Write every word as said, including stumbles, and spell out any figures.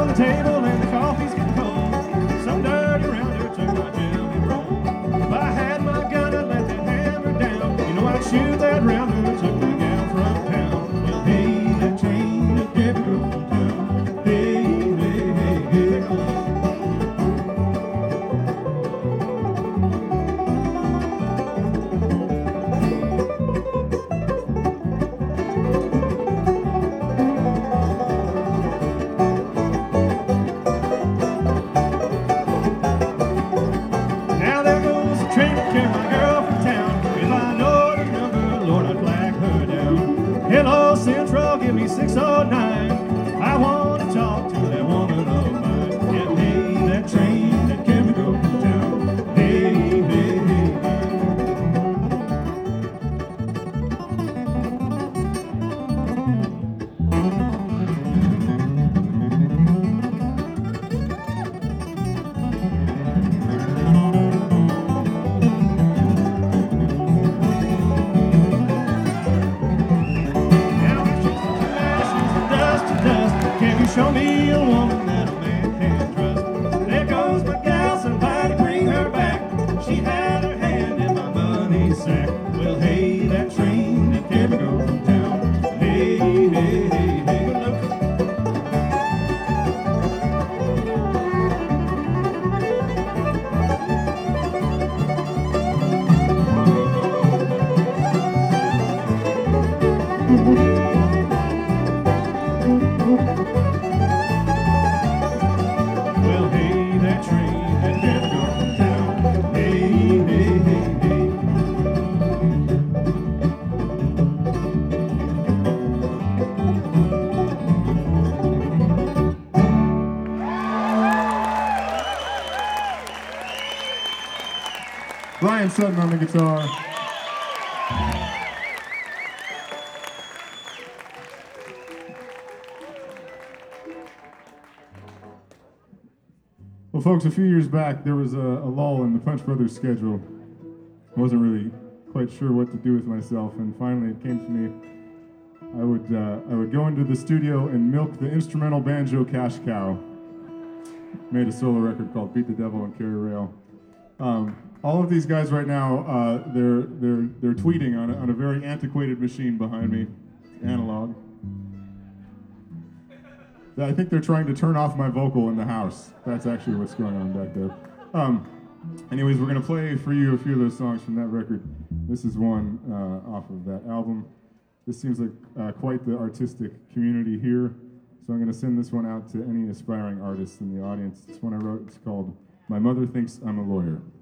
the table and the coffee's getting cold. Some dirty rounder took my jelly roll. If I had my gun, I'd let that hammer down. You know I'd shoot that rounder who took my gal from town. Well, hey, that train that kept me from town. Hey, hey, hey, hey, oh. Hello, Central, give me six oh nine. I want to talk to that woman of mine. Yeah, hey, that train that can me go from town. Hey, hey, hey, hey. Show me a woman that a man can trust. There goes my gal, somebody bring her back. She had her hand in my money sack. Well, hey, that train that can go from town. Hey, hey, hey, hey, good luck. Brian Sutton on the guitar. Well, folks, a few years back, there was a, a lull in the Punch Brothers schedule. I wasn't really quite sure what to do with myself, and finally it came to me. I would, uh, I would go into the studio and milk the instrumental banjo cash cow. Made a solo record called Beat the Devil and Carry Rail. Um, all of these guys right now, uh, they're, they're, they're tweeting on a, on a very antiquated machine behind me, analog. I think they're trying to turn off my vocal in the house. That's actually what's going on back there. Um, anyways, we're gonna play for you a few of those songs from that record. This is one uh, off of that album. This seems like uh, quite the artistic community here. So I'm gonna send this one out to any aspiring artists in the audience. This one I wrote, it's called My Mother Thinks I'm a Lawyer.